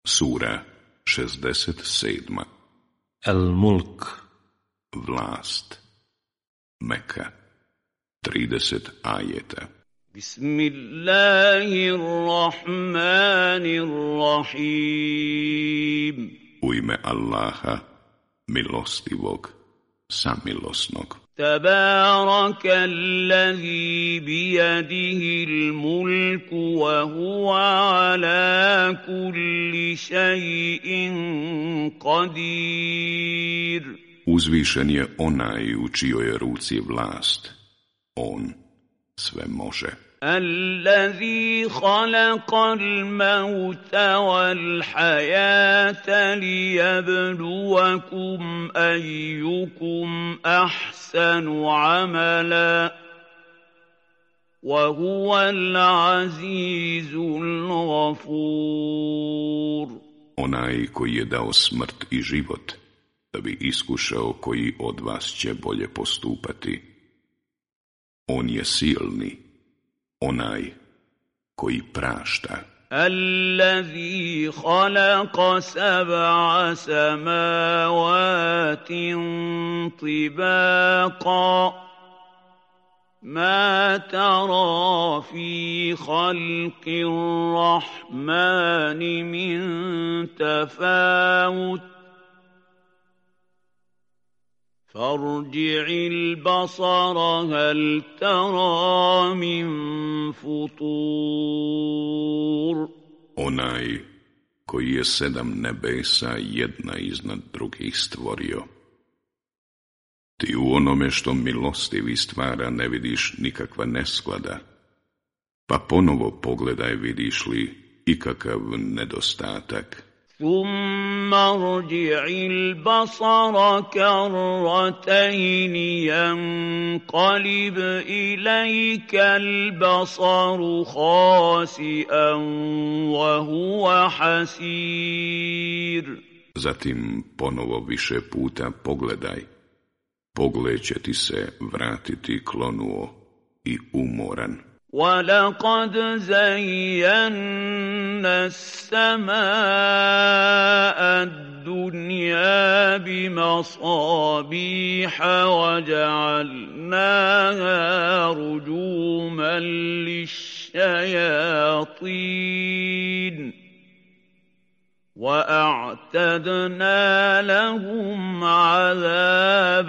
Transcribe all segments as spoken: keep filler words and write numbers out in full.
Sura šezdeset sedma. Al-Mulk. Vlast. Meka. trideset ajeta. Bismillahirrahmanirrahim. U ime Allaha, milostivog, samilosnog. تبارك الذي بيده الملك وهو على كل شيء قدير. Uzvišen je onaj u čijoj je ruci vlast. On sve može. الذي خلق الموت والحياة ليبلوكم أيكم أحسن عملا وهو العزيز الغفور. Onaj koji je dao smrt i život, da bi iskušao koji od vas će bolje postupati. On je silni, onaj koji prašta. الذي خلق سبع سماوات طباقا ما ترى في خلق الرحمن من تفاوت فارجع البصر هل ترى من فطور. Onaj koji je sedam nebesa jedna iznad drugih stvorio. Ti u onome što milostivi stvara ne vidiš nikakva nesklada, pa ponovo pogledaj vidiš li ikakav nedostatak. ثم ارجع البصر كرتين ينقلب إليك البصر خاسئا وهو حسير. Zatim ponovo više puta pogledaj. Pogled će ti se vratiti klonuo i umoran. وَلَقَدْ زَيَّنَّا السَّمَاءَ الدُّنْيَا بِمَصَابِيحَ وَجَعَلْنَاهَا رُجُومًا لِلشَّيَاطِينِ وَأَعْتَدْنَا لَهُمْ عَذَابَ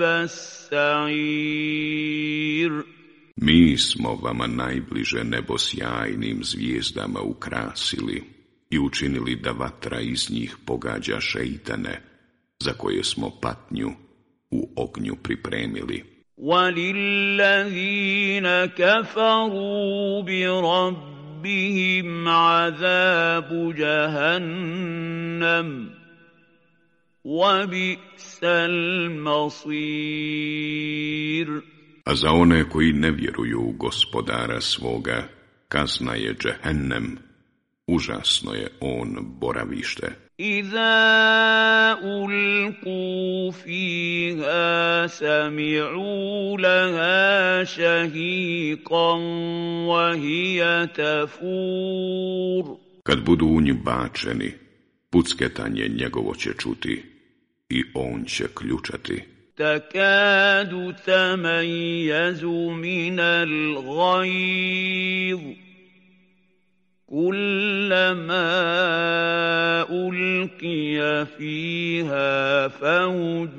السَّعِيرِ. Mi smo vama najbliže nebo sjajnim zvijezdama ukrasili i učinili da vatra iz njih pogađa šeitane, za koje smo patnju u ognju pripremili. وَلِلَّذِينَ كَفَرُوا بِرَبِّهِمْ عَذَابُ جَهَنَّمَ وَبِئْسَ الْمَصِيرُ. A za one koji ne vjeruju u gospodara svoga, kazna je džehennem, užasno je on boravište. إِذَا أُلْقُوا فِيهَا سَمِعُوا لَهَا شَهِيقًا وَهِيَ تَفُورُ. Kad budu u nju bačeni, pucketanje njegovo će čuti i on će ključati. تكاد تميز من الغيظ كلما ألقي فيها فوج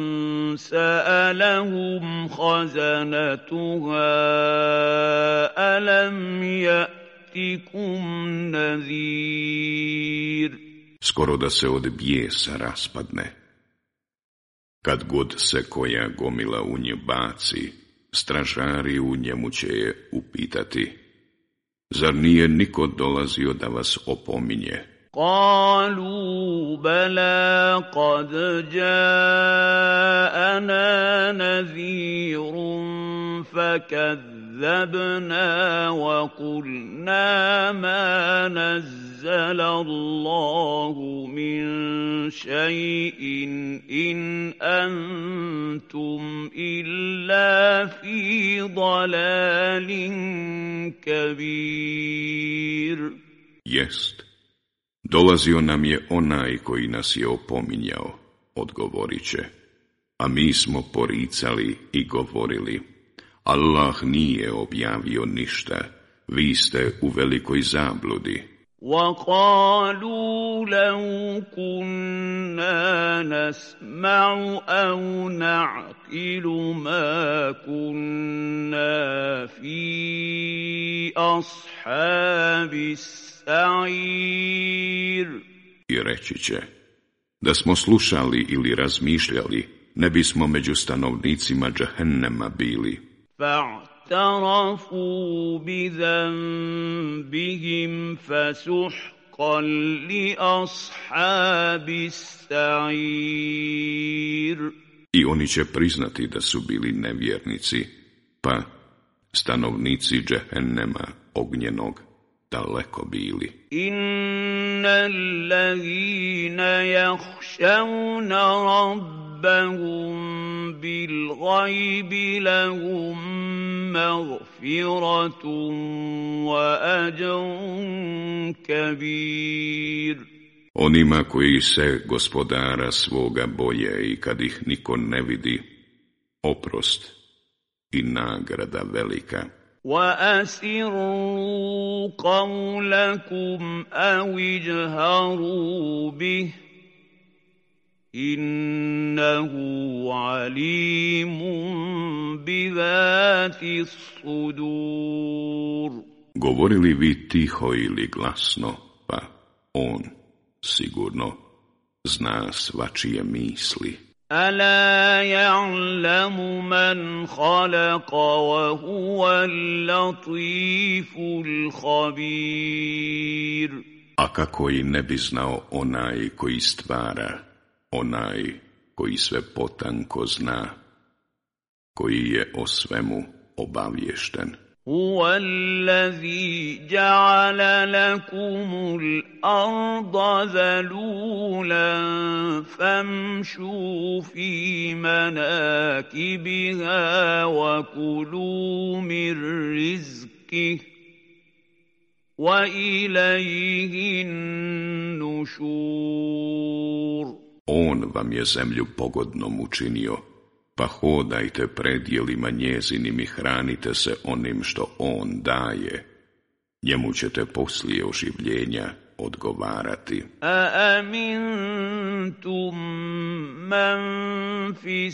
سألهم خزنتها ألم يأتكم نذير. Skoro da se od bijesa raspadne. Kad god se koja gomila u nje baci, stražari u njemu će je upitati: zar nije niko dolazio da vas opominje? قالوا بلى قد جاءنا نذير فكذبنا وقلنا ما نزل الله من شيء إن أنتم إلا في ضلال كبير. Jest, Dolazio nam je onaj koji nas je opominjao, odgovorit će, a mi smo poricali i govorili, Allah nije objavio ništa, vi ste u velikoj zabludi. وَقَالُوا لَوْ كُنَّا نَسْمَعُ أَوْ نَعْقِلُ مَا كُنَّا فِي أَصْحَابِ السَّعِيرِ. I reći će, da smo slušali ili razmišljali, ne bismo među stanovnicima džehennema bili. فَاعْتَرَفُوا بِذَنبِهِمْ فَسُحْقًا لِأَصْحَابِ السَّعِيرِ. I oni će priznati da su bili nevjernici, pa stanovnici džehennema ognjenog daleko bili. Inna allazina yakhshawna rabbahum bil ghaibi lahum maghfiratun wa ajrun kabir. Onima koji se gospodara svoga boje i kad ih niko ne vidi, oprost i nagrada velika. وَأَسِرُّوا قَوْلَكُمْ أَوِ اجْهَرُوا بِهِ إِنَّهُ عَلِيمٌ بِذَاتِ الصُّدُورِ. Govorili vi tiho ili glasno, pa on sigurno zna svačije misli. أَلَا يَعْلَمُ مَنْ خَلَقَ وَهُوَ اللَّطِيفُ الْخَبِيرُ. A kako i ne bi znao onaj koji stvara, onaj koji sve potanko zna, koji je o svemu obaviješten. هُوَ الَّذِي جَعَلَ لَكُمُ الْأَرْضَ ذَلُولًا فَامْشُوا فِي مَنَاكِبِهَا وَكُلُوا مِنْ رِزْقِهِ وَإِلَيْهِ النُّشُورُ. On vam je zemlju pogodnom učinio, pa hodajte predjelima njezinim i hranite se onim što on daje. Njemu ćete poslije oživljenja odgovarati. A amintum man fi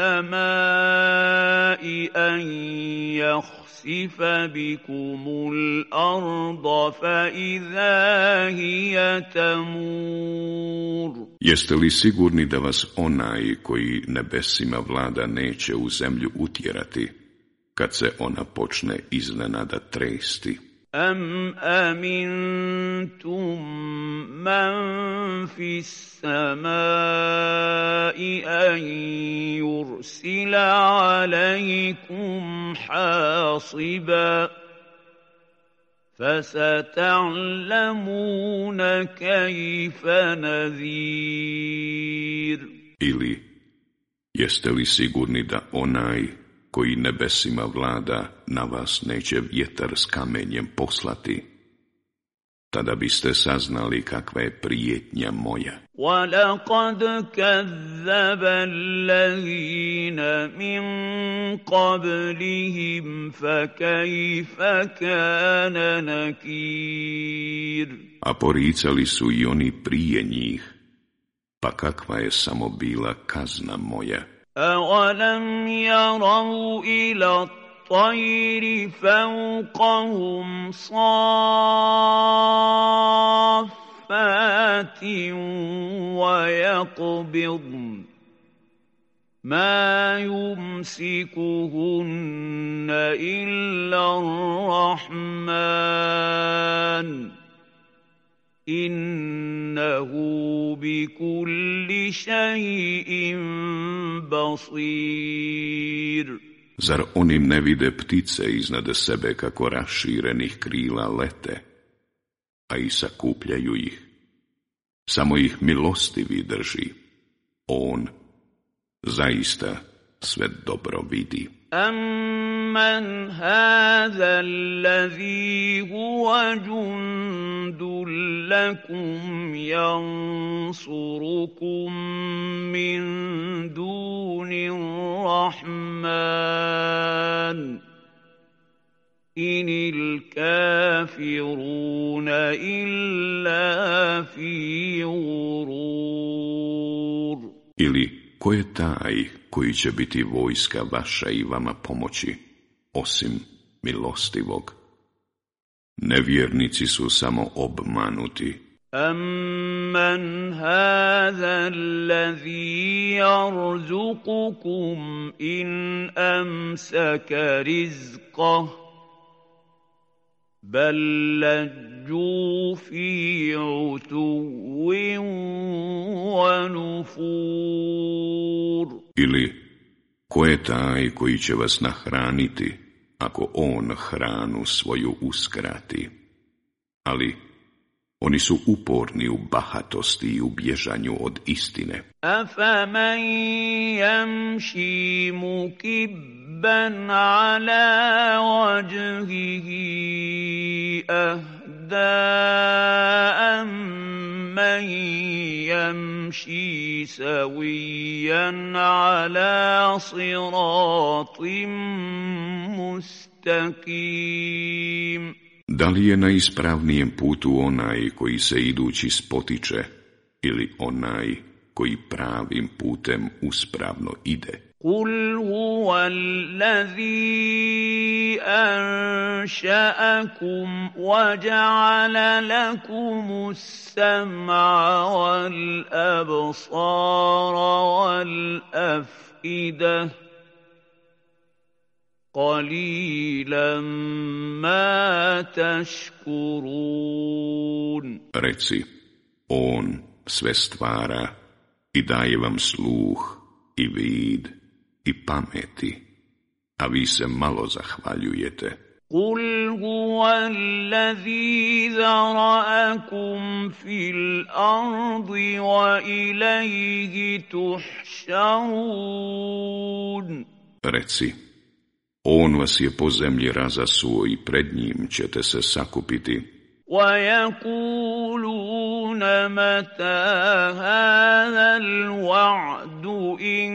samai an yakhsifa bikumul arda fa idha hiya tamur. Jeste li sigurni da vas onaj koji nebesima vlada neće u zemlju utjerati, kad se ona počne iznenada tresti? Am amintum man fi samai an yursila alaikum hasiba فَسَتَعْلَمُونَ كَيْفَ نَذِيرٌ. Ili, jeste li sigurni da onaj koji nebesima vlada na vas neće vjetar s kamenjem poslati? Tada biste saznali kakva je prijetnja moja. وَلَقَدْ كَذَّبَ الَّذِينَ مِنْ قَبْلِهِمْ فَكَيْفَ كَانَ نَكِيرٌ. A poricali su i oni prije njih, pa kakva je samo bila kazna moja. أَوَلَمْ يَرَوْا إِلَى الطَّيْرِ فَوْقَهُمْ صَافَّاتٍ وَيَقْبِضْنَ مَا يُمْسِكُهُنَّ إِلَّا الرَّحْمَنُ إِنَّهُ بِكُلِّ شَيْءٍ بَصِيرٌ. Zar oni ne vide ptice iznad sebe kako raširenih krila lete, a i sakupljaju ih? Samo ih milostivi drži. On zaista sve dobro vidi. أَمَّنْ هَذَا الَّذِي هُوَ جُنْدٌ لكم ينصركم من دون الرحمن إن الكافرون إلا في غرور. Ili ko je taj koji će biti vojska vaša i vama pomoći, osim milostivog? Nevjernici su samo obmanuti. أَمَّنْ هَذَا الَّذِي يَرْزُقُكُمْ إِنْ أَمْسَكَ رِزْقَهُ بَلْ لَجُّوا فِي عُتُوٍّ وَنُفُورٍ. Ili ko je taj koji će vas nahraniti ako on hranu svoju uskrati? Ali oni su uporni u bahatosti i u bježanju od istine. أَفَمَنْ يَمْشِي مُكِبًّا عَلَى وَجْهِهِ أَهْدَىٰ أَمَّن يَمْشِي سَوِيًّا عَلَى صِرَاطٍ مُسْتَقِيمٍ. Da li je na ispravnijem putu onaj koji se idući spotiče ili onaj koji pravim putem uspravno ide? قُلْ هُوَ الَّذِي أَنشَأَكُمْ وَجَعَلَ لَكُمُ السَّمْعَ وَالْأَبْصَارَ وَالْأَفْئِدَةَ قَلِيلًا مَا تَشْكُرُونَ. Reci, on sve stvara i daje vam sluh i vid i pameti, a vi se malo zahvaljujete. قُلْ هُوَ الَّذِي ذَرَأَكُمْ فِي الْأَرْضِ وَإِلَيْهِ تُحْشَرُونَ. Reci, on vas je po zemlji razasuo i pred njim ćete se sakupiti. وَيَقُولُونَ مَتَى هَذَا الْوَعْدُ إِن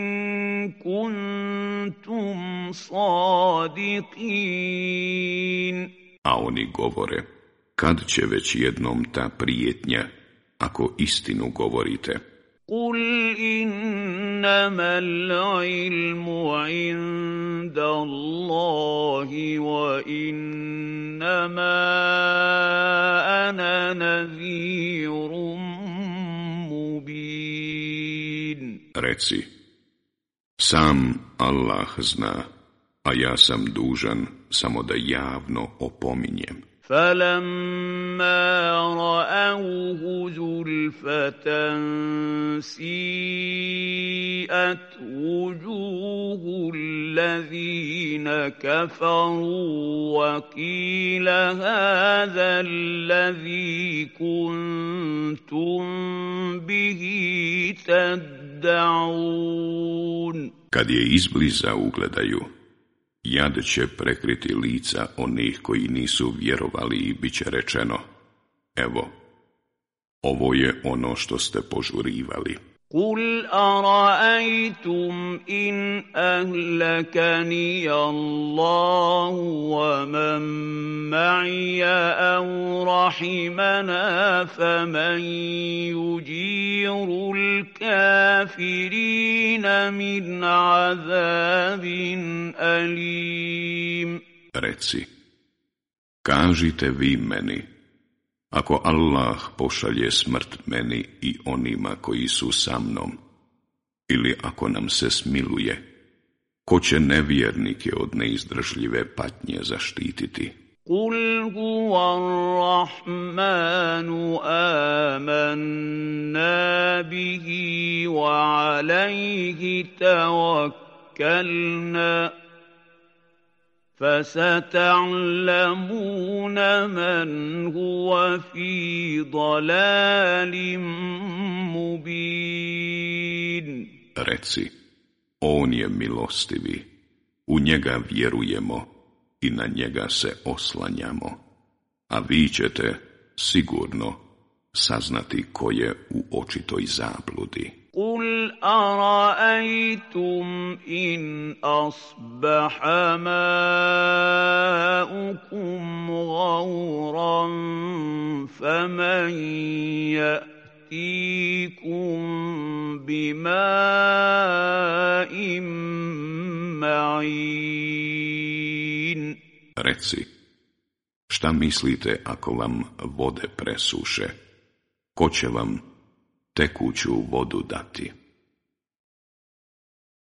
كُنتُمْ صَادِقِينَ. A oni govore, kad će već jednom ta prijetnja, ako istinu govorite? قُلْ إِنَّمَا الْعِلْمُ عِندَ اللَّهِ وَإِنَّمَا أَنَا نَذِيرٌ مُبِينٌ. Reci, sam Allah zna, a ja sam dužan samo da javno opominjem. فَلَمَّا رَأَوْهُ زُلْفَةً سِيئَتْ وُجُوهُ الَّذِينَ كَفَرُوا وَقِيلَ هَذَا الَّذِي كُنتُم بِهِ تَدَّعُونَ. Kad je izbliza ugledaju, jad će prekriti lica onih koji nisu vjerovali i bit će rečeno, evo, ovo je ono što ste požurivali. قُلْ أَرَأَيْتُمْ إِنْ أَهْلَكَنِيَ اللَّهُ وَمَن مَّعِيَ أَوْ رَحِمَنَا فَمَن يُجِيرُ الْكَافِرِينَ مِنْ عَذَابٍ أَلِيمٍ. Reci, kažite vi meni, ako Allah pošalje smrt meni i onima koji su sa mnom, ili ako nam se smiluje, ko će nevjernike od neizdržljive patnje zaštititi? قُلْ هُوَ الرَّحْمَنُ آمَنَّا بِهِ وَعَلَيْهِ تَوَكَّلْنَا فَسَتَعْلَمُونَ مَنْ هُوَ فِي ضَلَالٍ مُبِينٍ. Reci, on je milostivi, u njega vjerujemo i na njega se oslanjamo, a vi ćete sigurno saznati ko je u očitoj zabludi. قل أرأيتم إن أصبح ماؤكم غورا فمن يأتيكم بماء معين. Reci, šta mislite ako vam vode presuše? Ko će vam tekuću vodu dati?